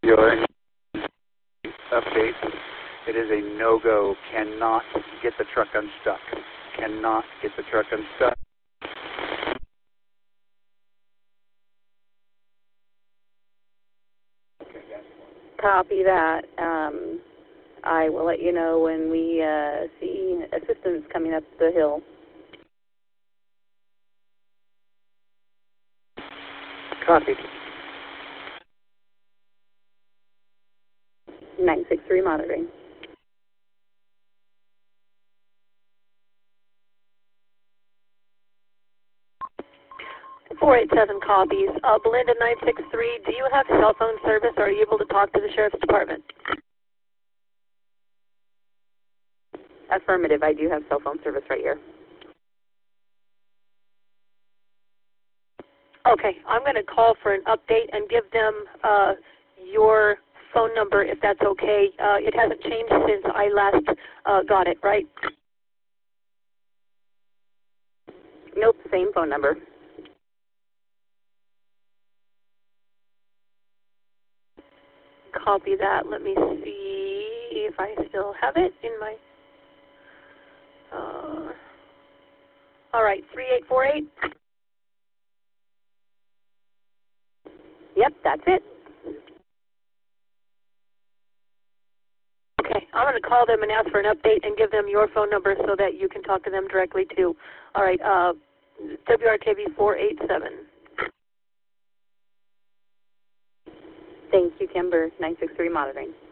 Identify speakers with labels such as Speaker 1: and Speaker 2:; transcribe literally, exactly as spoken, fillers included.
Speaker 1: Your update. It is a no-go. Cannot get the truck unstuck. Cannot get the truck unstuck.
Speaker 2: Copy that. Um, I will let you know when we uh, see assistance coming up the hill.
Speaker 1: Copy.
Speaker 2: nine six three monitoring.
Speaker 3: four eight seven copies. Uh, Belinda nine six three, do you have cell phone service or are you able to talk to the Sheriff's Department?
Speaker 2: Affirmative. I do have cell phone service right here.
Speaker 3: Okay, I'm going to call for an update and give them uh, your phone number if that's okay. Uh, it hasn't changed since I last uh, got it, right?
Speaker 2: Nope, same phone number.
Speaker 3: Copy that. Let me see if I still have it in my... Uh, all right, three eight four eight?
Speaker 2: Yep, that's it.
Speaker 3: Okay, I'm going to call them and ask for an update and give them your phone number so that you can talk to them directly too. All right, uh, W R K B four eight seven.
Speaker 2: Thank you, Kimber. nine six three monitoring.